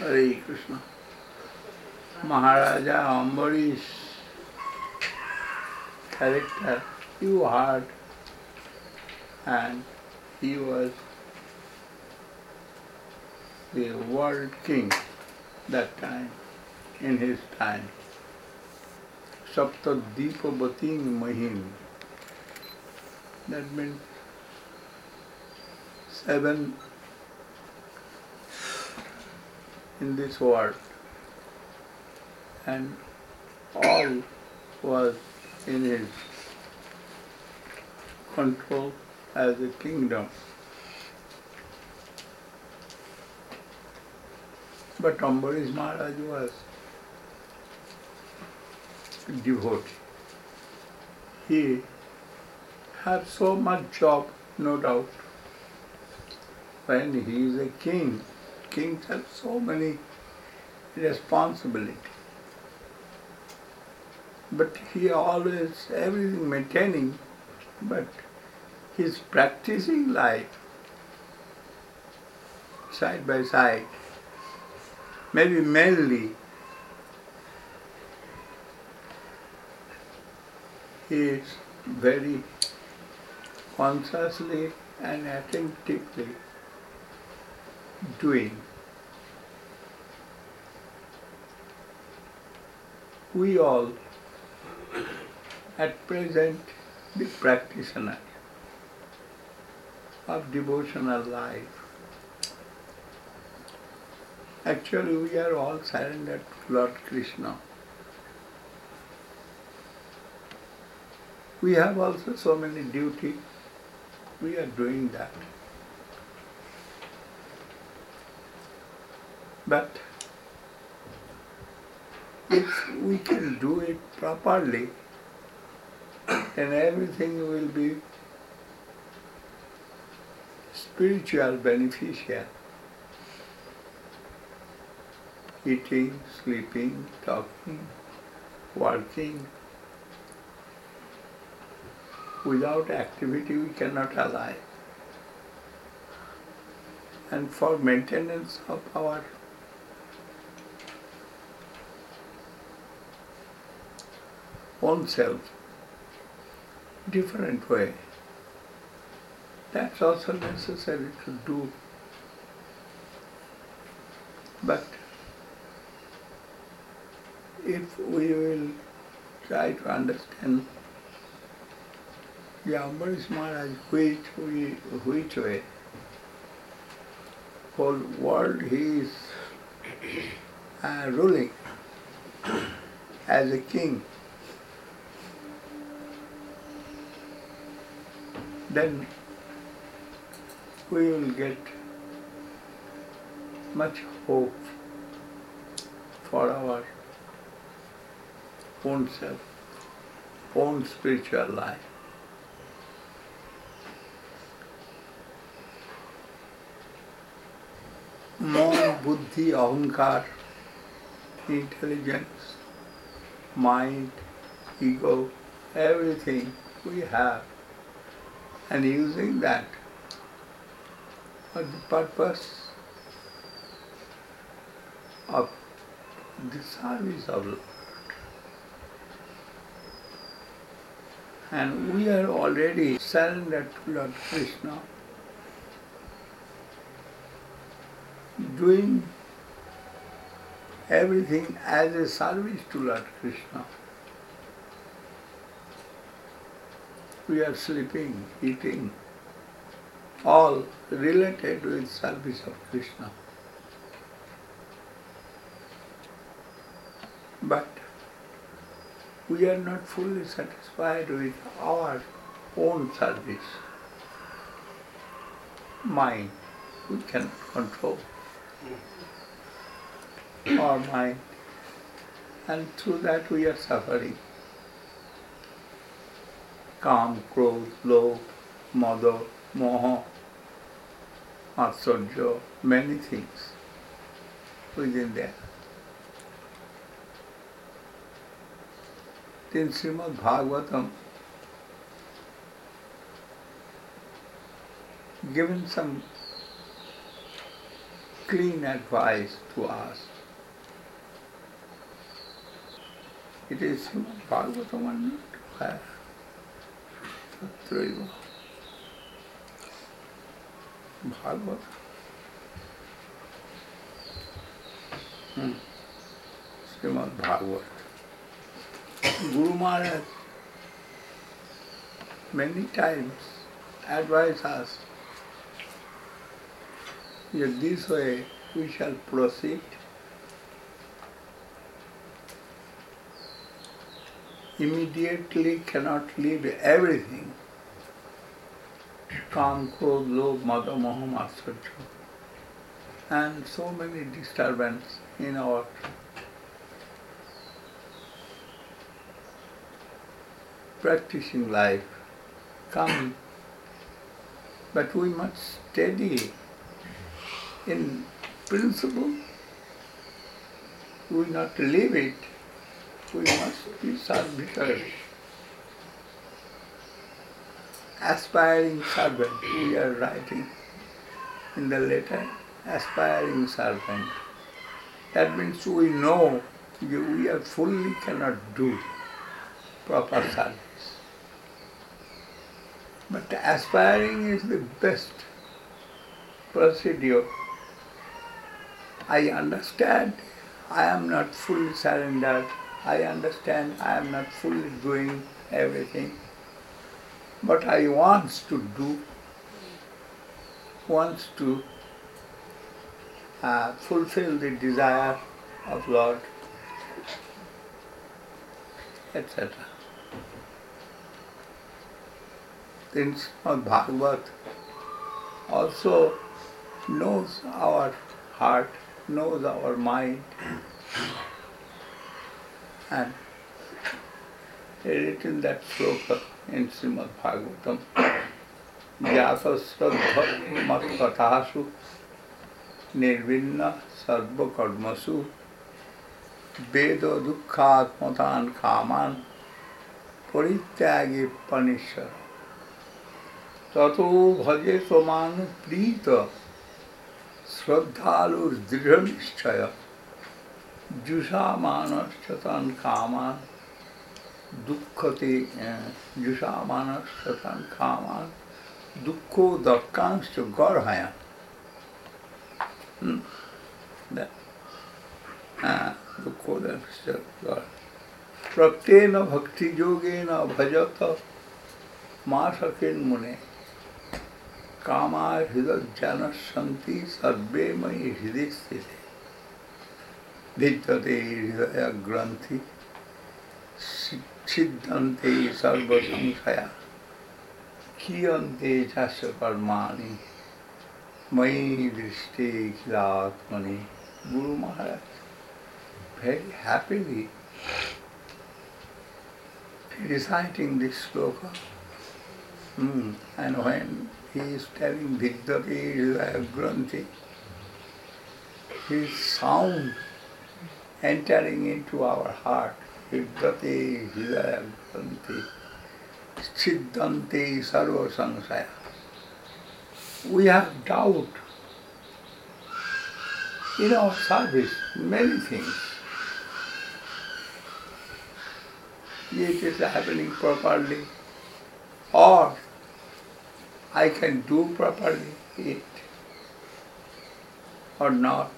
Hare Krishna. Maharaja Ambarish character you heard, and he was the world king that time, in his time. Saptadvipavati Mahim. That means 7 in this world, and all was in his control as a kingdom. But Ambarish Maharaj was a devotee. He had so much job, no doubt. When he is a king, kings have so many responsibilities. But he always, everything maintaining, but his practicing life, side by side, maybe mainly, he is very consciously and attentively doing. We all, at present, the practitioners of devotional life. Actually, we are all surrendered to Lord Krishna. We have also so many duties. We are doing that. But if we can do it properly, then everything will be spiritual, beneficial. Eating, sleeping, talking, working. Without activity we cannot alive. And for maintenance of our own self, different way, that's also necessary to do. But if we will try to understand the Ambarish Maharaj, which way, whole world he is ruling as a king, then we will get much hope for our own self, own spiritual life. Mon, buddhi, ahankar, intelligence, mind, ego, everything we have, and using that for the purpose of the service of Lord. And we are already surrendered to Lord Krishna, doing everything as a service to Lord Krishna. We are sleeping, eating, all related with service of Krishna. But we are not fully satisfied with our own service. Mind, we cannot control our mind, and through that we are suffering. Kam, Krodh, Lobh, Mada, Moha, Matsarya, many things within there. In Srimad Bhagavatam, given some clean advice to us. It is Srimad Bhagavatam and Tatraiva Bhagavatam. Srimad Bhagavatam. Guru Maharaj many times advise us that this way we shall proceed. Immediately cannot leave everything. Kam, Krodh, Lobh, Mada, Moha, Matsarya, and so many disturbances in our practicing life come, but we must steady in principle. We not leave it. We must be servitors. Aspiring servant, we are writing in the letter, aspiring servant. That means we know we are fully cannot do proper service. But aspiring is the best procedure. I understand I am not fully surrendered. I understand I am not fully doing everything. But I want to do, wants to fulfill the desire of Lord, etc. Then Srimad Bhagavat also knows our heart, knows our mind, and written that sloka in Srimad Bhagavatam, Jata Sraddha Mat Kathasu Nirvinna Sarva Karmasu Veda Dukkhat Matan Kaman Parityagi Panishara Tato Bhaje Swaman Prita Shraddhalur Dridha Nishchaya Jusha Manas Chatan Kaman Dukkhate Jusha Manas Chatan Kaman Dukkho Dakkanscha Garhaya. Dukkho Dakkanscha Garhaya. Praktena Bhakti Yogena Bhajata Masakin Mune Kama Hridaj Janas Santi Sarve Mai Hridaj Sthite Vidyate Hridaya Granthi Siddhante Sarva Samsaya Kiyante Jasya Karmani Mai Drishti Khilatmani. Guru Maharaj very happily reciting this sloka. And when he is telling Vidyate Hridaya Granthi, his sound entering into our heart, Vidyate Hridaya Granthi, Siddhante Sarva Samsaya. We have doubt in our service, many things. It is happening properly, or I can do properly it, or not,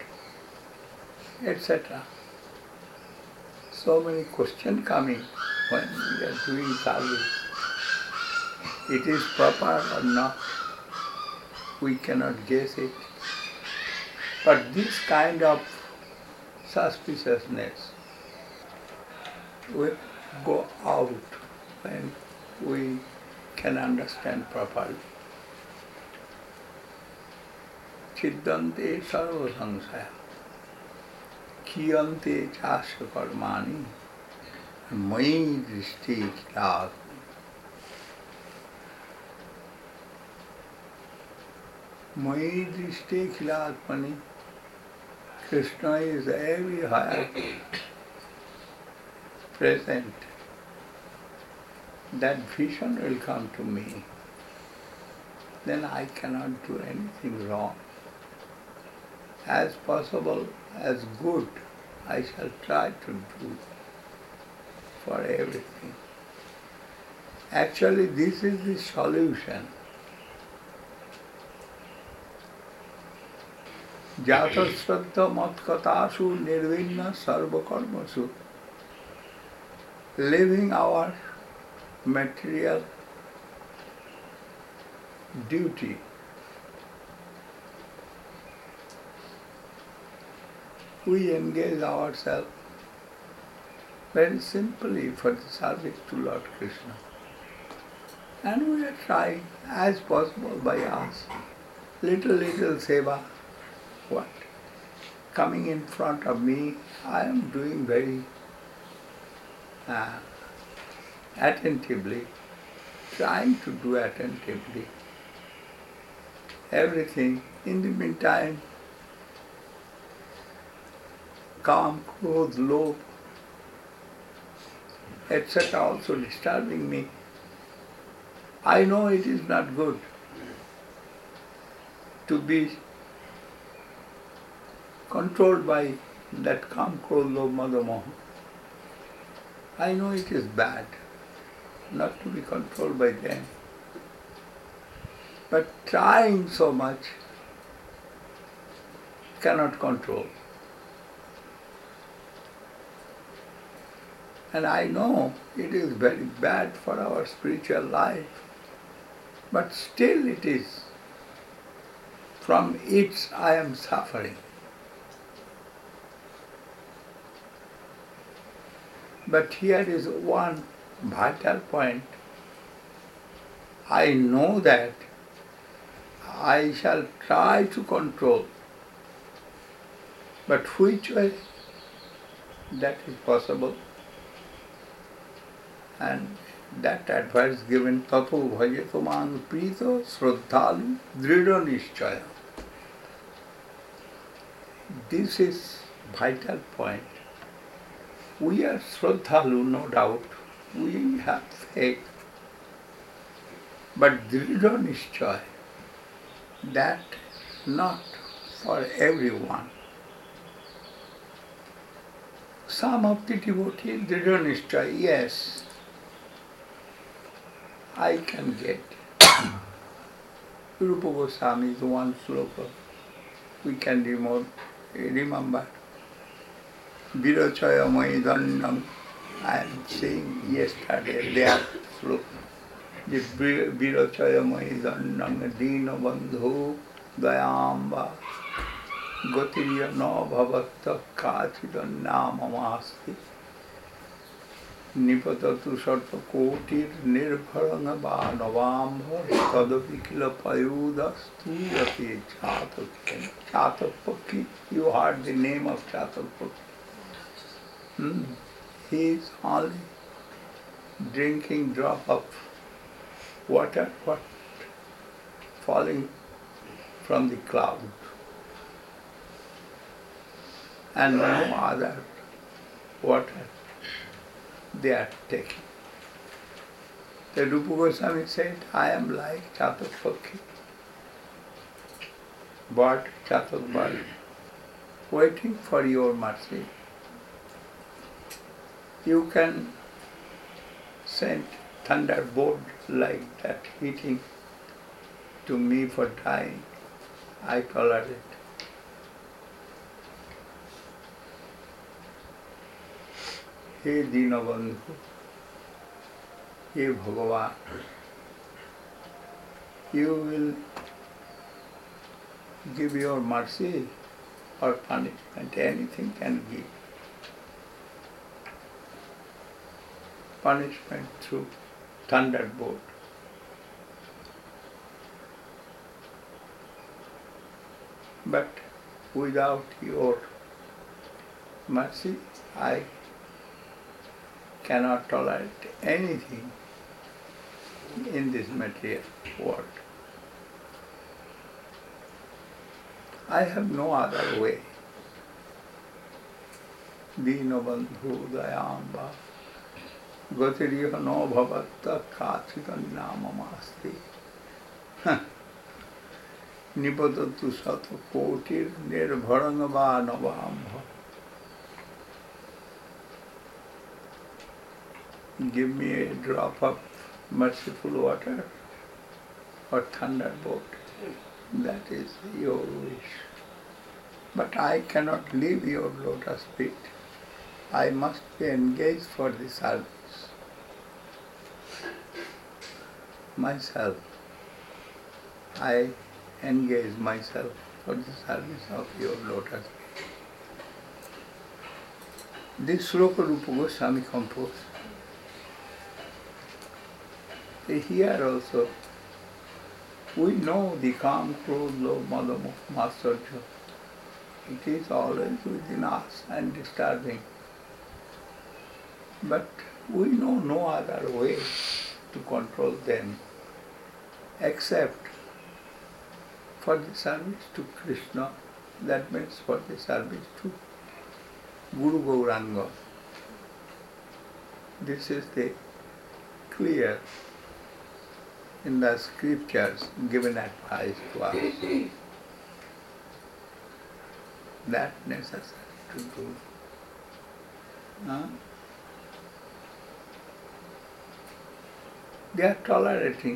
etc. So many questions coming when we are doing service. It is proper or not, we cannot guess it. But this kind of suspiciousness will go out when we can understand properly. Siddhante sarva samsaya kiyante chasya karmani mai drishti khilat. Mai drishti khilatmani. Krishna is everywhere present. That vision will come to me. Then I cannot do anything wrong. as possible, as good, I shall try to do for everything. Actually, this is the solution. Jata Shraddha Matkatashu Nirvinna Sarva Karmasu. Living our material duty. We engage ourselves very simply for the service to Lord Krishna. And we are trying as possible by us. Little seva. What? Coming in front of me, I am doing very attentively, trying to do attentively everything. In the meantime, calm, clothes, low, etc. also disturbing me. I know it is not good to be controlled by that calm, clothes, low, mother moha. I know it is bad not to be controlled by them. But trying so much cannot control. And I know it is very bad for our spiritual life, but still it is. From it I am suffering. But here is one vital point. I know that I shall try to control, but which way that is possible? And that advice given, tato bhajeto man prito sraddhalu dridha nishchaya. This is vital point. We are sraddhalu, no doubt. We have faith. But dridha nishchaya, that not for everyone. Some of the devotees, dridha nishchaya, yes, I can get. Rupa Goswami is one sloka we can remember. Virachaya Maidannam, I am saying yesterday, their sloka. The Virachaya Maidannam Dina Bandhu Dayamba Gotiriya no Bhavatta Kachidannamamasti Nipatatu Sarta Kotir Nirbharanga Bhanavambha Tadapi Kila Payudastu Yati Chatapaki. You heard the name of Chatapaki. He is only drinking drop of water falling from the cloud, and no other water they are taking. The Rupa Goswami said, I am like Chatapaki, bird, Chatak bird, waiting for your mercy. You can send thunderbolt like that hitting to me for dying. I tolerate. He Dinabandhu, He Bhagavan, you will give your mercy or punishment, anything can give. Punishment through thunderbolt. But without your mercy, I cannot tolerate anything in this material world. I have no other way. Dinabandhu Dayamba Gotiriya no Bhavatta Kachitannamamasti. Nipatatu sata kotir nirbharangava navambha. Give me a drop of merciful water or thunderbolt. That is your wish. But I cannot leave your lotus feet. I must be engaged for the service. Myself, I engage myself for the service of your lotus feet. This Sloka Rupa Goswami composed. Here also, we know the Kam, Krodh, Lobh, Mada, Moha, Matsarya. It is always within us and disturbing. But we know no other way to control them except for the service to Krishna, that means for the service to Guru Gauranga. This is the clear in the scriptures given advice to us. That necessary to do. They are tolerating.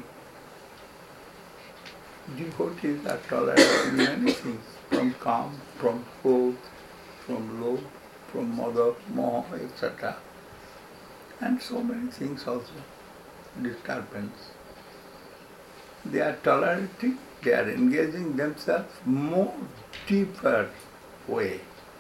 Devotees are tolerating many things, from Kam, from Krodh, from Lobh, from Mada, Moha, etc. And so many things also, disturbance. They are tolerating, they are engaging themselves more deeper way.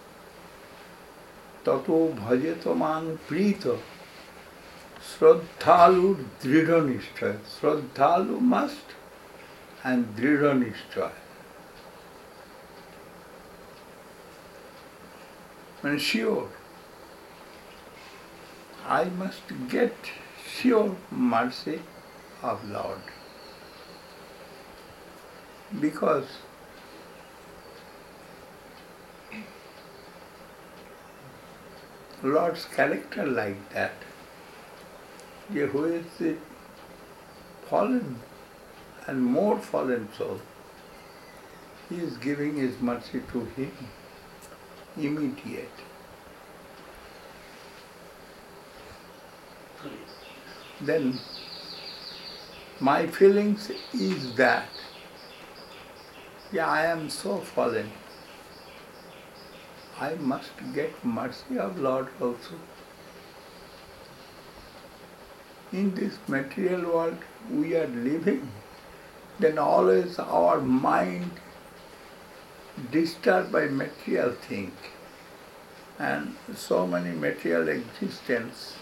Tato bhajeto man prito Shraddhalu dridha nishtaya. Shraddhalu must and dridha nishtaya. And sure, I must get sure mercy of Lord. Because Lord's character like that. Who is the fallen and more fallen soul, he is giving his mercy to him immediate. Then my feelings is that, I am so fallen. I must get mercy of Lord also. In this material world we are living, then always our mind disturbed by material things and so many material existence.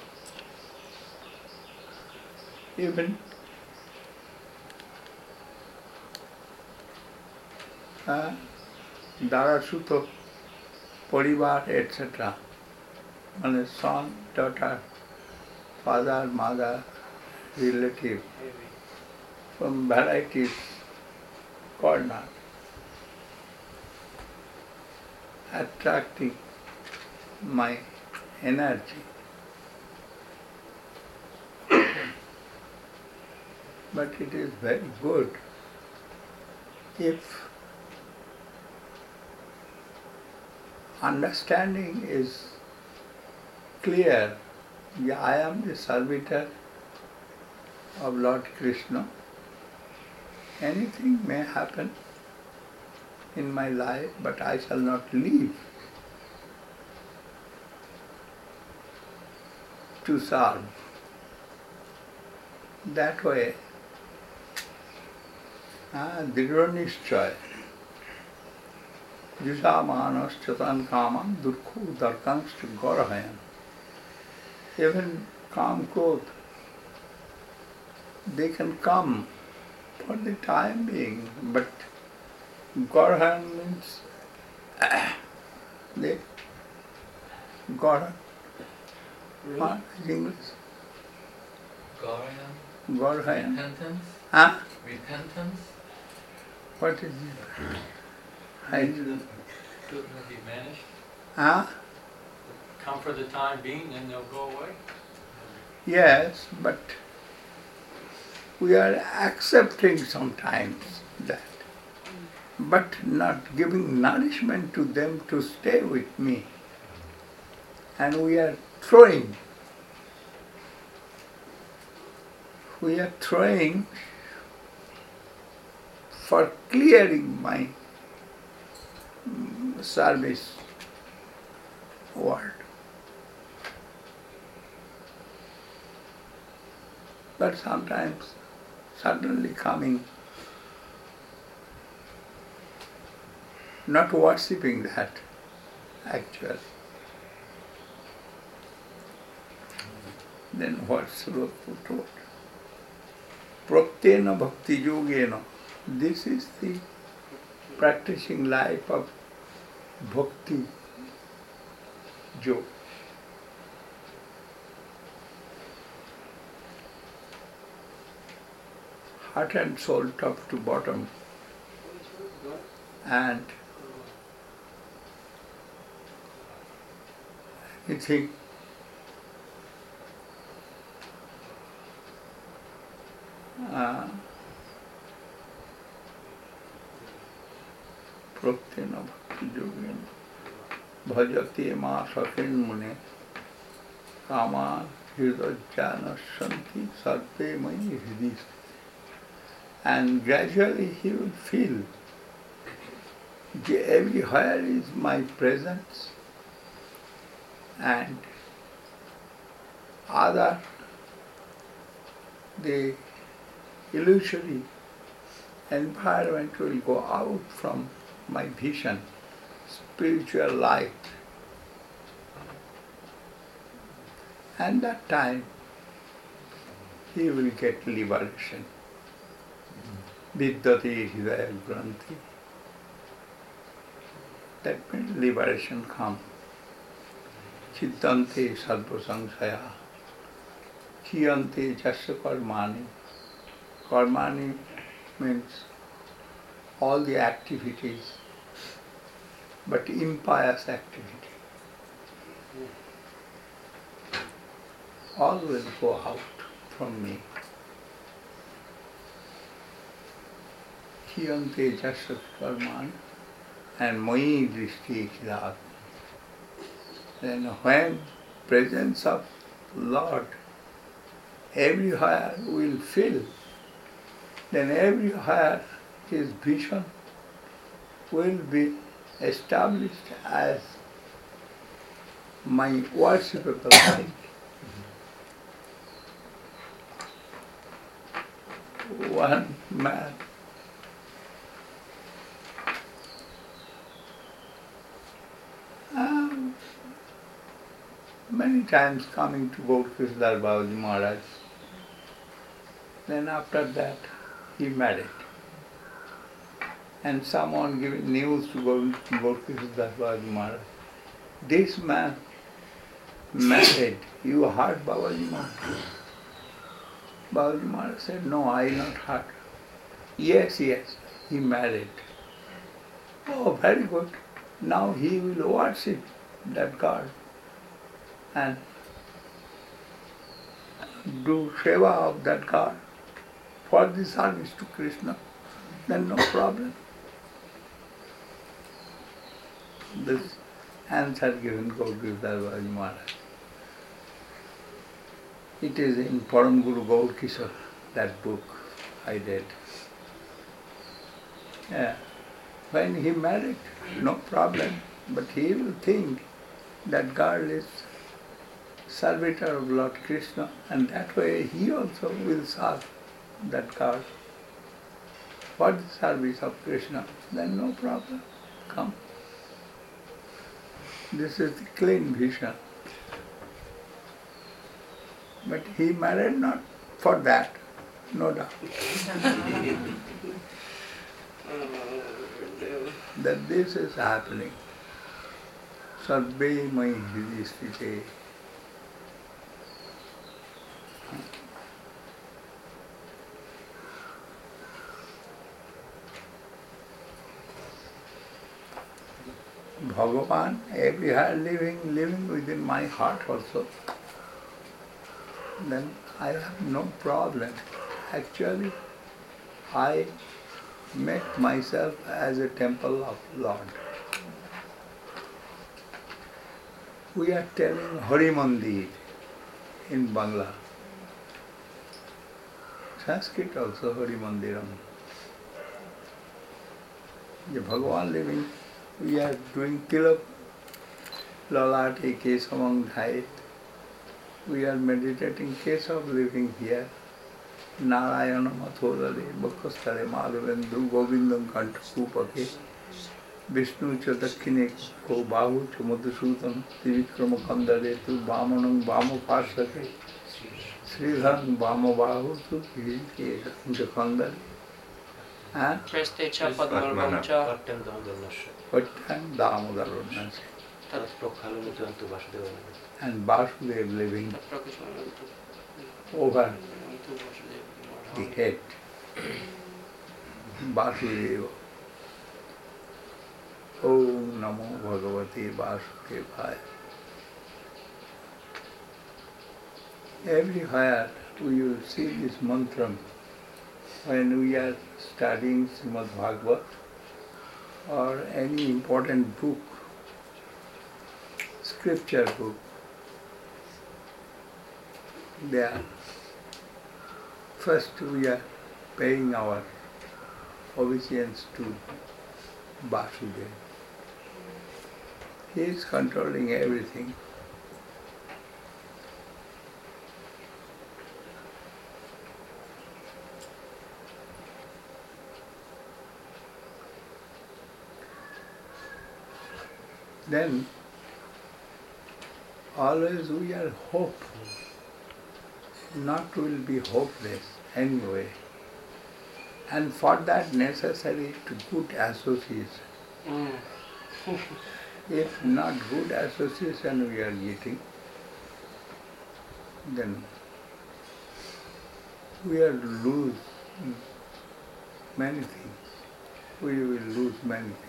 Even Darasuto, Parivar, etc. And son, daughter, father, mother, relative, from varieties corner, attracting my energy. But it is very good if understanding is clear. I am the servitor of Lord Krishna. Anything may happen in my life, but I shall not leave to serve. That way, Dridha Nishchaya, Jusamanas Chatan Kamam Durkhu Darkanshta Gaurahayam. Even Kam, Krodh, they can come for the time being, but Gaurahayam means they Gaurahayam. What is English? Gaurahayam. Repentance? Huh? Repentance? What is it? To be vanished? Huh? Come for the time being and they'll go away? Yes, but we are accepting sometimes that. but not giving nourishment to them to stay with me. And we are throwing for clearing my service world. But sometimes suddenly coming, not worshipping that actually. Then what Srila told? Pratyena bhakti yogena. This is the practicing life of bhakti yoga. Heart and soul, top to bottom, and anything pratyena bhakti yogena bhajati ma sakhin mune kama hridajjana shanti sarve mai hridis. And gradually he will feel that everywhere is my presence and other the illusory environment will go out from my vision, spiritual light. And that time he will get liberation. Vidyate hridaya granthi. That means liberation comes. Chittante sarva samsaya. Kiyante jasya karmani. Karmani means all the activities, but impious activity. All will go out from me. Kiyante jasya karmani and mai drishti khilat. Then when presence of Lord everywhere will fill, then everywhere his vision will be established as my worshipable life. One man many times coming to Gaur Krishdar Babaji Maharaj. Then after that he married. And someone giving news to Gaur Krishdar Babaji Maharaj. This man married. You heard Babaji Maharaj? Babaji Maharaj said, no, I not heard. Yes, he married. Oh, very good. Now he will worship that God and do seva of that God for the service to Krishna, then no problem. This answer given Gaur Krishdar Babaji Maharaj. It is in Param Guru Gaur Kishore, that book I did. Yeah. When he married, no problem, but he will think that God is servitor of Lord Krishna, and that way he also will serve that God for the service of Krishna, then no problem. Come. This is the clean vision. But he married not for that, no doubt. That this is happening. Sarve mai hridistite. Bhagavan everywhere living within my heart also. Then I have no problem. Actually, I make myself as a temple of Lord. We are telling Hari Mandir in Bangla. Sanskrit also Hari Mandiram. The Bhagavan living, we are doing Tilak, Lalate, Kesavam Dhayat. We are meditating Kesav living here. Narayana Mathurale, Bhakkastale, Madhavendu, Govindam Kantakupake, Vishnu Chadakine, Ko Bahu, Chamadhusutam, Trivikrama Kandale, Tu Vamanam Vama Parsake, Sridharan Vama Bahu, Tu Kandale. And Preste Chapadmalvancha, Pattan Damodaranase. And Vasudev living over the head. Vasudeva. Om Namo Bhagavate Vasudevaya. Everywhere we will see this mantra when we are studying Srimad Bhagavat or any important book, scripture book. There, first we are paying our obeisance to Vasudeva. He is controlling everything. Then always we are hopeful, not will be hopeless anyway. And for that necessary to good association. If not good association we are getting, then we are lose many things. We will lose many things.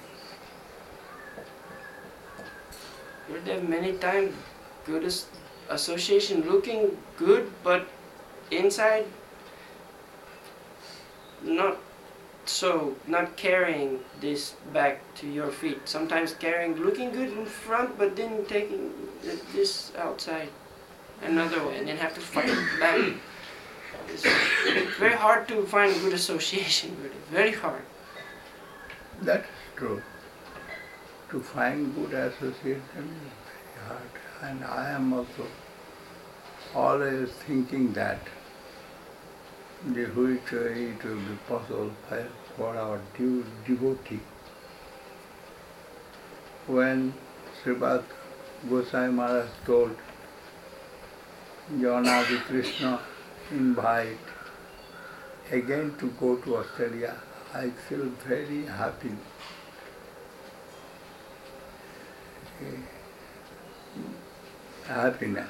there many times good association looking good, but inside not so, not carrying this back to your feet. Sometimes carrying, looking good in front, but then taking this outside another way, and then have to fight it back. It's very hard to find good association, really. Very hard. That's true. To find good association is very hard. And I am also always thinking that the which way it will be possible for our devotee. When Sripad Gosai Maharaj told Jagannath Krishna invite again to go to Australia, I feel very happy. Happiness.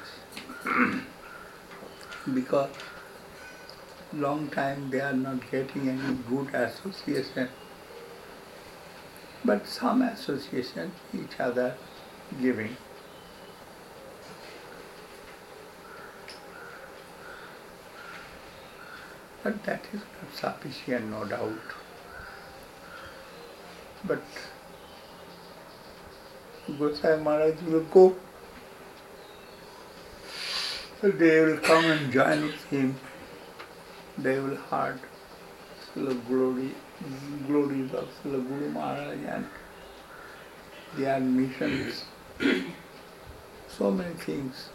Because long time they are not getting any good association. But some association each other giving. But that is not sufficient, no doubt. But Gosai Maharaj will go. They will come and join with him. They will heard glories of Srila Guru Maharaj and their missions. So many things.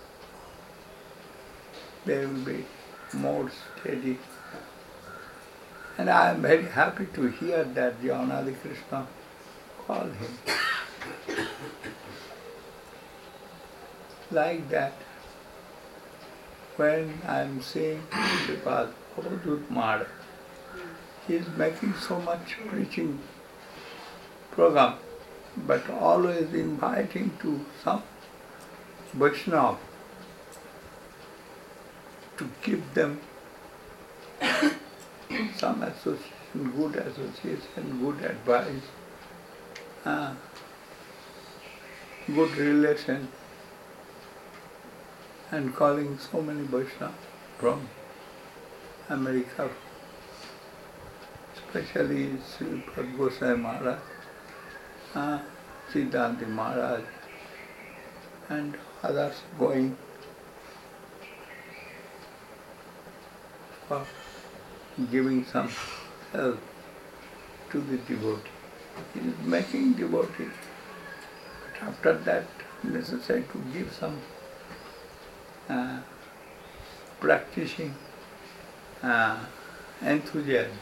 They will be more steady. And I am very happy to hear that Jagannath Krishna called him. Like that, when I am seeing Sripad Avadhut Maharaj, he is making so much preaching program, but always inviting to some Vaishnava to give them some association, good advice, good relation, and calling so many Vaishnava from America, especially Sripad Gosai Maharaj, Siddhanti Maharaj, and others going for giving some help to the devotee. He is making devotee, but after that necessary to give some practicing enthusiasm.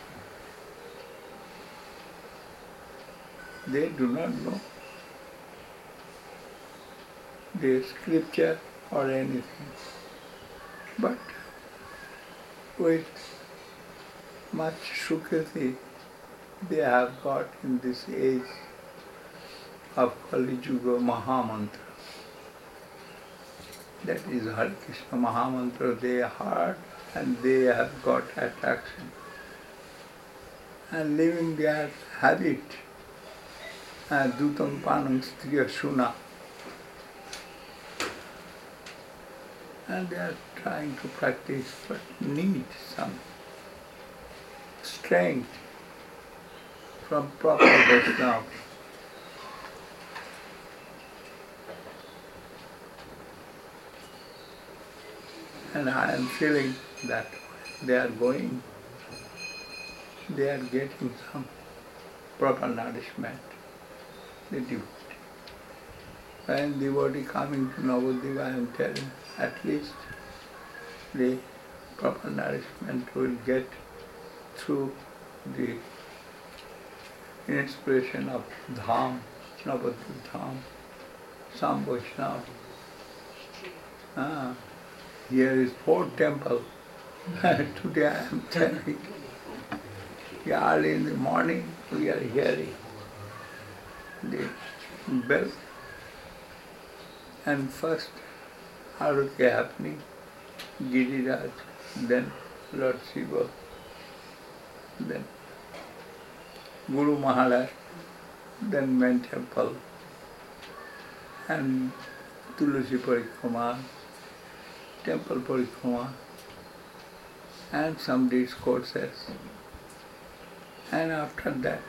They do not know the scripture or anything, but with much Sukriti they have got in this age of Kali Yuga Mahamantra. That is Hare Krishna Mahamantra. They heard and they have got attraction. And living their habit, Dutam Panam Striya Shuna. And they are trying to practice, but need some strength from proper Vaishnava. And I am feeling that they are going, they are getting some proper nourishment, the devotee. When devotee coming to Navadvip, I am telling, at least the proper nourishment will get through the inspiration of Dham, Navadvip Dham, some Vaishnava. Here is 4 temple. Today I am telling, early in the morning we are hearing the bell, and first Arati happening, Giriraj, then Lord Shiva, then Guru Maharaj, then main temple, and Tulasi Parikrama, temple Parikrama, and some discourses. And after that,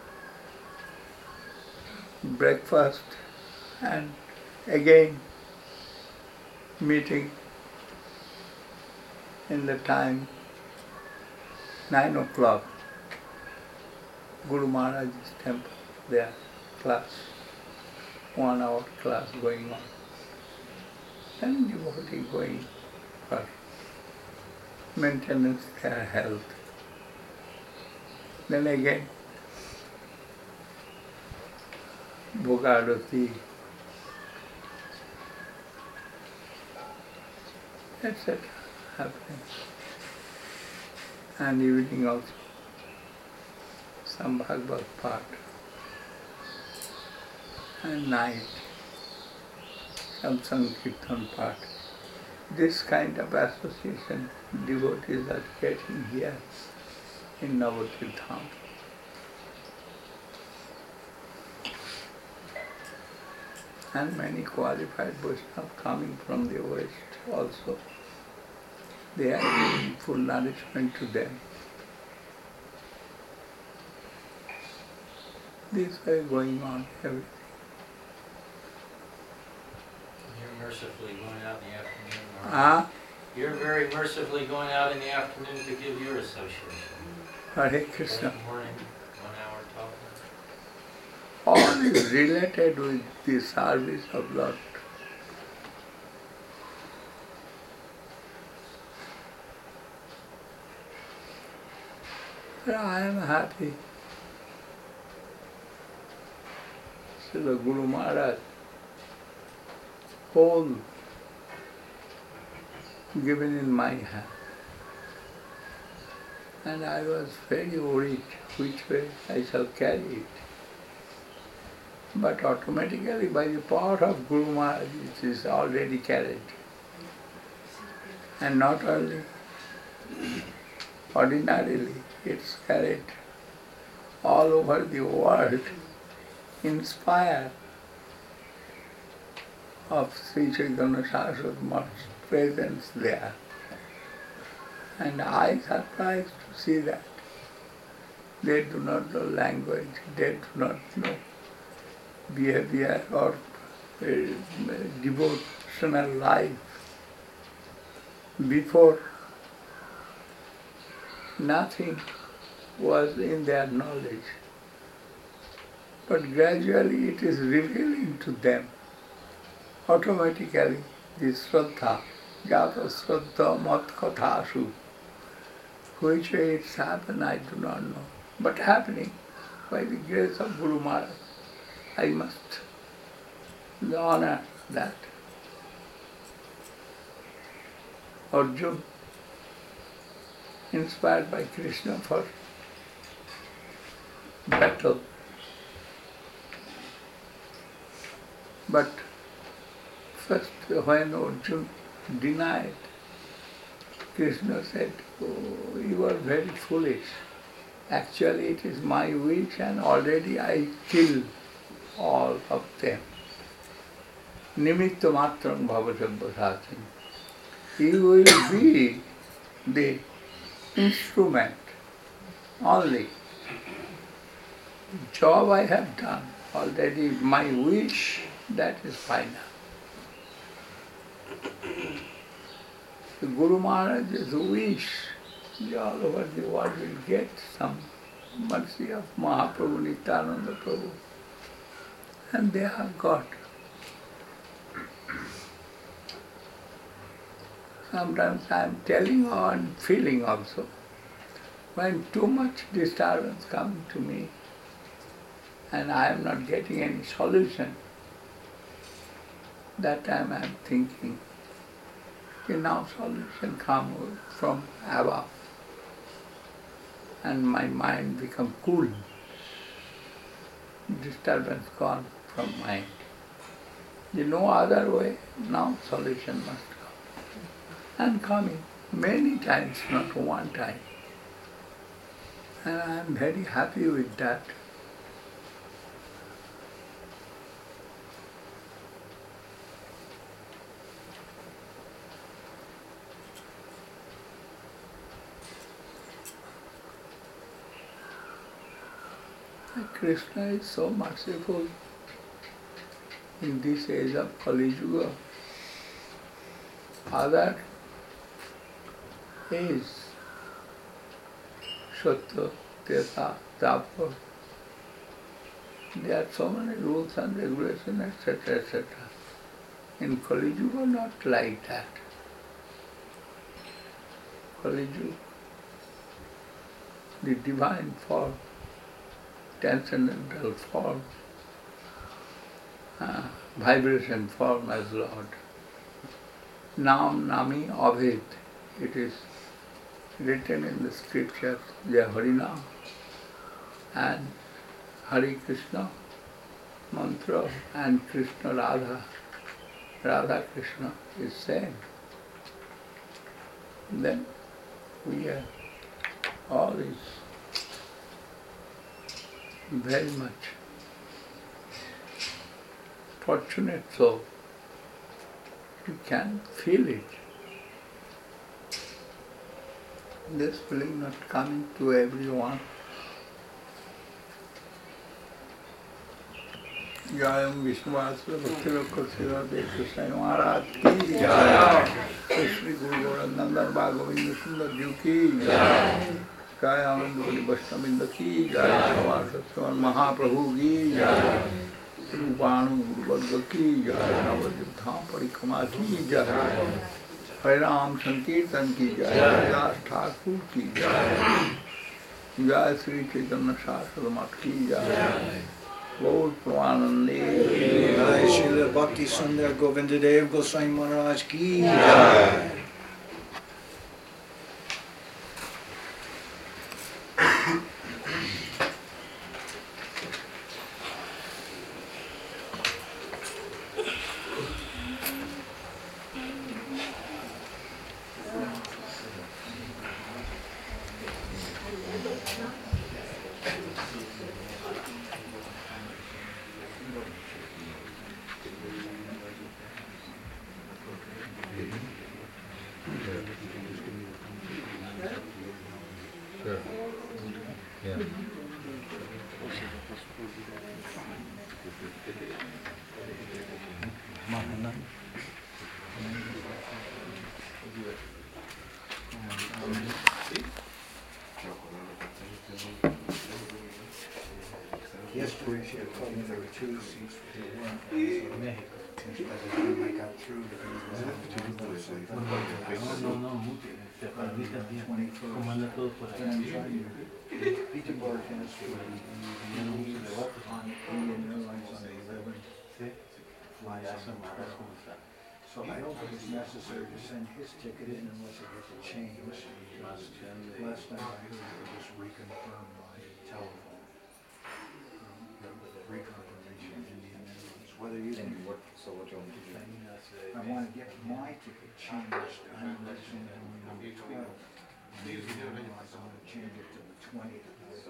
breakfast, and again meeting in the time 9 o'clock, Guru Maharaj's temple, there, class, 1 hour class going on. Then devotee going for maintenance their health. Then again, Bhogarati, etc. happening. And evening also, some Bhagavad part. And night, some Sankirtan part. This kind of association devotees are getting here in Navadvip Dham. And many qualified Vaishnavas coming from the West also. They are giving full nourishment to them. This way going on everything. You're mercifully going out in the afternoon. You're very mercifully going out in the afternoon to give your association. Hare Krishna. Every morning, 1 hour talking. All is related with the service of Lord. I am happy. Srila Guru Maharaj, whole given in my hand. And I was very worried which way I shall carry it. But automatically by the power of Guru Maharaj it is already carried. And not only ordinarily, it's carried all over the world, inspired of Sri Chaitanya Saraswati Math's presence there. And I surprised to see that. They do not know language, they do not know behavior or devotional life. Before, nothing was in their knowledge. But gradually it is revealing to them. Automatically, this Shraddha, Jata Shraddha Mat Kathashu, which way it's happened, I do not know. But happening by the grace of Guru Maharaj. I must honor that. Arjuna, inspired by Krishna for battle. But first, when Arjuna denied, Krishna said, "Oh, you are very foolish. Actually, it is my wish and already I killed all of them. Nimitta matram bhavajambhasachin. You will be the instrument only. The job I have done already, my wish, that is final." The Guru Maharaj's wish, all over the world will get some mercy of Mahaprabhu, Nityananda Prabhu. And they have got. Sometimes I am telling and feeling also. When too much disturbance comes to me and I am not getting any solution, that time I am thinking, now solution comes from above. And my mind becomes cool. Disturbance gone from mind. There is no other way, now solution must come. And coming many times, not one time. And I am very happy with that. Krishna is so merciful in this age of Kali Yuga. Other age, Satya, Treta, Dwapar, there are so many rules and regulations, etc., etc. In Kali Yuga, not like that. Kali Yuga, the divine form, transcendental form, vibration form as Lord. Nam Nami Abhed, it is written in the scriptures, the Harinam and Hare Krishna mantra and Krishna Radha, Radha Krishna is same. Then we are all is very much fortunate, so you can feel it. This feeling not coming to everyone. Jai Vishnuvasu Bhaktiloka Sira Dev Maharaj ki Jai. Shri Guru Gauranga Bhagavinda Sundar Ji ki Jai. Jai Anandavali Vaishnavinda ki Jai. Swasan Mahaprabhu ki Jai. Rupanu Guru ki Jai. Navadiptham Parikama ki Jai. Hare Ram Sankirtan ki Jai. Das Thakur ki Jai. Jai Sri Chaitanya Saraswati Mat ki Jai. Lord Pramanande. Jai Srila Bhakti Sundar Govinda Dev Goswami Maharaj ki Jai. Sure. Yeah. Yesterday she had told me there were 2 seats for the one. By the time I got through, the Peter Bar has on Indian Airlines on the 11th. So I don't think it's necessary to send his ticket in unless it gets changed. Last time I heard they just reconfirmed my telephone. Reconfirmation of Indian Airlines. Whether you can. So what you want to do? I want to get my ticket changed. I'm listening to number 12. I want to change it to the 20th.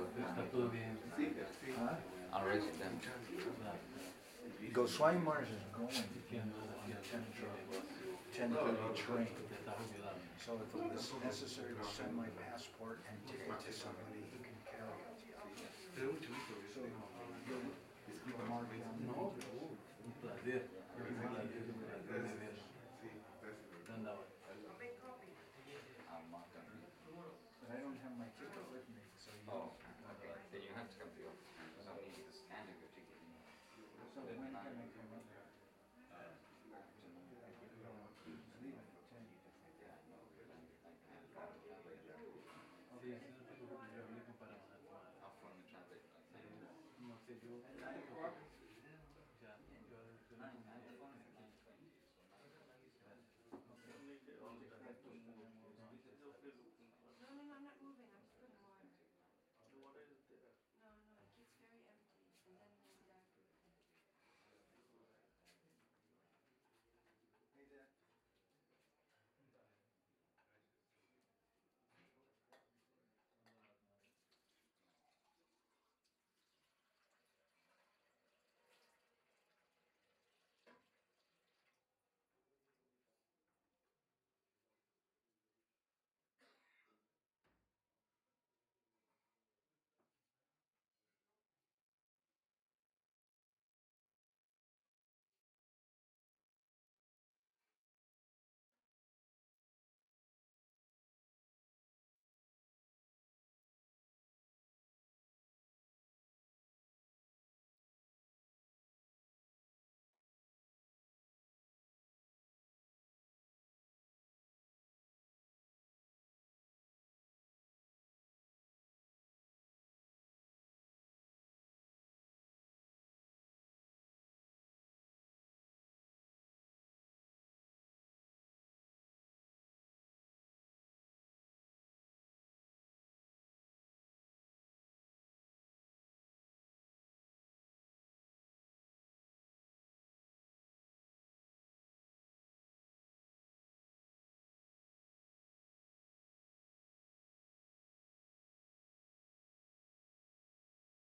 Huh? I'll raise it then. Goswami Mars is going on the 10:30 train. So if it was necessary to send my passport and ticket to somebody, he can carry it. So you'll mark down. But I don't have my ticket with me, so you. Oh, okay. Then you have to come to the office because I'll need to scan your ticket. So when can I come up there? I'll phone the translator.